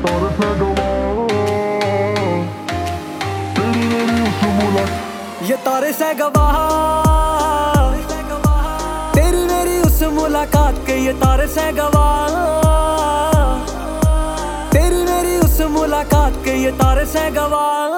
तारे से गवा, तेरी मेरी उस मुलाकात, ये तारे से गवाह, तेरी मेरी उस मुलाकात के ये तारे से गवाह, तेरी मेरी उस मुलाकात के ये तारे से गवाह।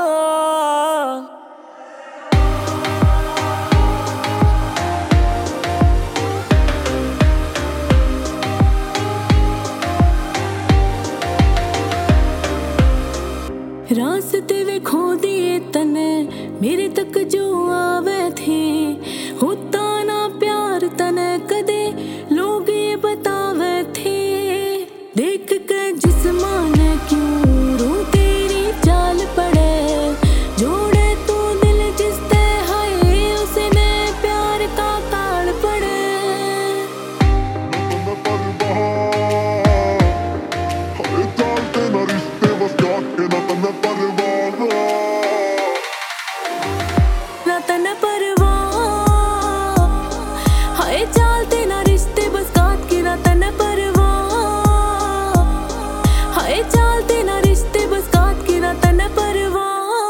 रास्ते वे खो दिए तने मेरे तक जो आवे थे, होता ना प्यार तने कदे लोग ये बतावे थे। देख के जिस्माने क्यों रो तेरी चाल पड़े, जोड़े तू दिल जिसते हाय उसने प्यार का ताड़ पड़े। न चलते न रिश्ते बस काट के, न तन परवाह, हाय चलते न रिश्ते बस काट के, न तन परवाह।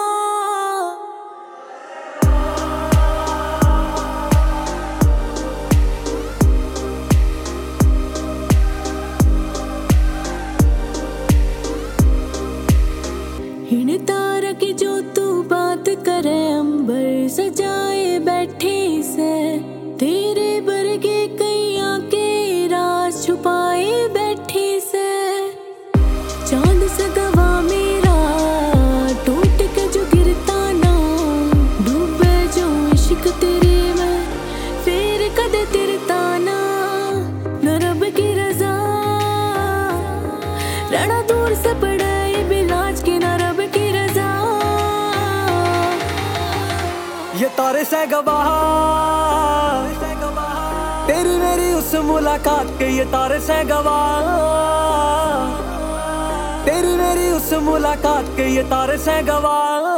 हिण तारा की जो तू बात करे, अंबर सजाए बैठी से, तेरे बरगे कैया के राज छुपाए बैठी से। चांद सगवा मेरा टूट के जो गिरता ना, डूबे जो इश्क तेरे में फिर कदे तिरता ना। न रब की रजा रहना दूर से पड़ा ये बिलाज के, न रब की रजा। ये तारे से गवाह, तेरी मेरी उस मुलाकात के ये तारे से गवाह, तेरी मेरी उस मुलाकात के ये तारे से गवाह।